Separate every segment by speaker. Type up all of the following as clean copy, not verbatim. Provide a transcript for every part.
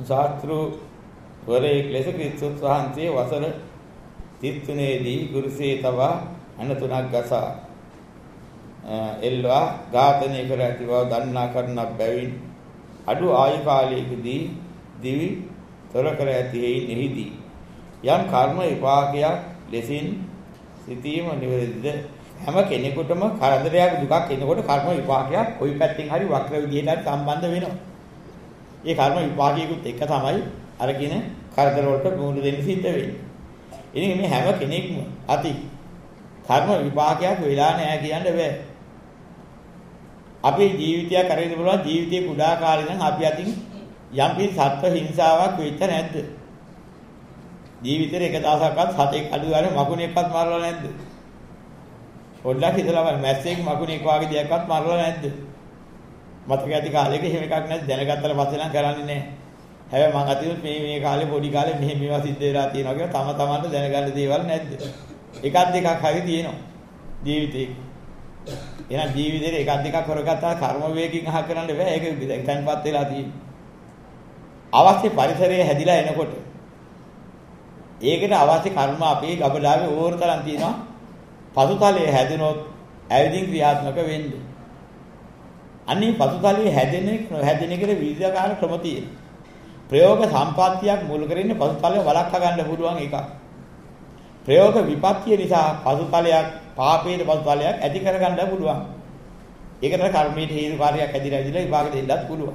Speaker 1: ශාස්ත්‍රු වරයෙක් ලෙස ක්‍රිස්තුස් වහන්සේ වසර 33 දී ගුරුසේ තවා අනතුණක් ගසා එල්වා ඝාතනය කර ඇති බව දන්නා කරනක් බැවින් අඩු ආයු කාලයකදී දිවි තොර කර ඇති එහිදී යම් කර්ම විපාකයක් ලෙසින් සිටීම නිවැරදිද? හැම කෙනෙකුටම කරදරයක් දුකක් එනකොට කර්ම විපාකයක් කොයි පැත්තෙන් හරි වක්‍ර විදිහට හරි සම්බන්ධ වෙනවා. ඒ කර්ම විපාකයකුත් එක තමයි අර කියන කරදර වලට මුහුණ දෙන්න සිද්ධ වෙන්නේ. ඉතින් මේ හැම කෙනෙක්ම අති කර්ම විපාකයක් වෙලා නැහැ කියන්න බෑ. අපේ ජීවිතය කරගෙන බලනවා ජීවිතේ කුඩා කාලේ නම් අපි අතින් යම් කිසි සත්ව හිංසාවක් වෙච්ච නැද්ද? ජීවිතේ එක දවසක්වත් සතෙක් අඩු ගානේ මකුණෙක්වත් මරලා නැද්ද? පොඩ්ඩක් හිතලා බලන්න මැස්සෙක් මකුණෙක් වගේ දෙයක්වත් මරලා නැද්ද? මතක ඇති කාලෙක එහෙම එකක් නැද්ද? දැනගත්තට පස්සේ නම් කරන්නේ නැහැ. හැබැයි මං අතින් මේ කාලේ පොඩි කාලේ මෙහෙම මේවා සිද්ධ වෙලා තියෙනවා කියලා තමන්ට දැනගන්න දේවල් නැද්ද? එකක් දෙකක් හරි තියෙනවා ජීවිතේ. එහෙනම් ජීවිතේ එකක් දෙකක් කරගත්තා කර්ම වේගකින් අහ කරන්න බෑ. ඒක තැන්පත් වෙලා තියෙන්නේ. අවශ්‍ය පරිසරයේ හැදිලා එනකොට ඒකට අවශ්‍ය කර්ම අපේ ගබඩාවේ ඕන තරම් තියෙනවා. පසුතලයේ හැදෙනොත් ඇවිදින් ක්‍රියාත්මක වෙන්නේ. අනිත් පසුතලයේ හැදෙන එකට විවිධාකාර ක්‍රම තියෙනවා. ප්‍රයෝග සම්පත්තියක් මුල් කරගෙන පසුතලය වළක්වා ගන්න පුළුවන් එකක්. ප්‍රයෝග විපත්තිය නිසා පසුතලයක් පාපයේ පසුතලයක් ඇති කර ගන්න පුළුවන්. ඒකට කර්මයේ හේතුකාරයක් ඇදිලා විපාක දෙන්නත් පුළුවන්.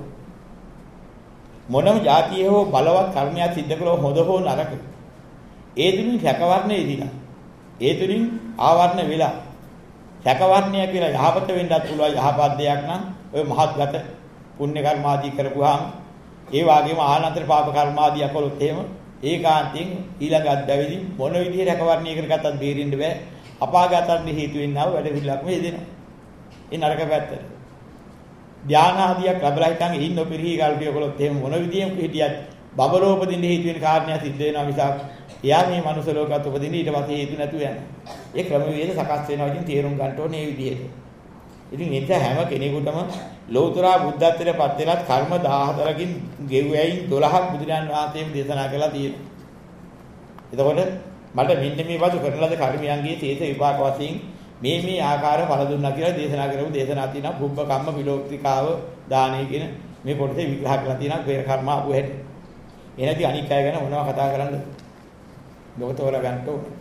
Speaker 1: මොනම જાතියේ හෝ බලවත් කර්මයක් සිද්ධ කළොත් හොඳ හෝ නරක ඒ තුලින් සැකවර්ණය ඉදිලා ඒ තුලින් ආවරණ වෙලා සැකවර්ණය කියලා යහපත වෙන්නත් පුළුවන්. යහපත් දෙයක් නම් ඔය මහත්ගත පුණ්‍ය කර්මාදී කරපුවාම ඒ වගේම ආනන්තර පාප කර්මාදී කළොත් එහෙම ඒකාන්තයෙන් ඊළඟත් බැවිදි මොන විදිහේ රැකවරණය කරගත්තත් බේරෙන්න බෑ. අපාගතන්න හේතු වෙන්නව වැඩ පිළිලක්ම හේදෙනවා. ඒ නරක පැත්තට ධානා ආදියක් ලැබලා හිටන් ඉන්න පිරිහි කල්පිය කළොත් එහෙම මොන විදියෙන් හිටියත් බබලෝපදින්න හේතු වෙන කාරණා සිද්ධ වෙනවා මිසක් එයා මේ මනුස්ස ලෝකات උපදින්න ඊට පස්සේ හේතු නැතුව යනවා. ඒ ක්‍රමවේද සකස් වෙනවා. ඉතින් තේරුම් ගන්න ඕනේ මේ විදිහට. ඉතින් ඒක හැම කෙනෙකුටම ලෞතර බුද්ධත්වයට පත් වෙනත් කර්ම 14කින් ගෙව්වැයින් 12ක් බුදුරජාන් වහන්සේම දේශනා කළා තියෙනවා. එතකොට මට මෙන්න මේ වගේ කරන ලද කර්මයන්ගේ තේස විපාක වශයෙන් මේ ආකාර ඵල දුන්නා කියලා දේශනා කරපු දේශනා තියෙනවා. පුබ්බ කම්ම විලෝක්තිකාව දානෙ කියන මේ කොටසේ විග්‍රහ කරලා තියෙනවා. පෙර කර්ම ආපු හැටි. එනදී අනික් අය ගැන මොනවද කතා කරන්නද? ලෝකතෝර ගන්නට ඕනේ.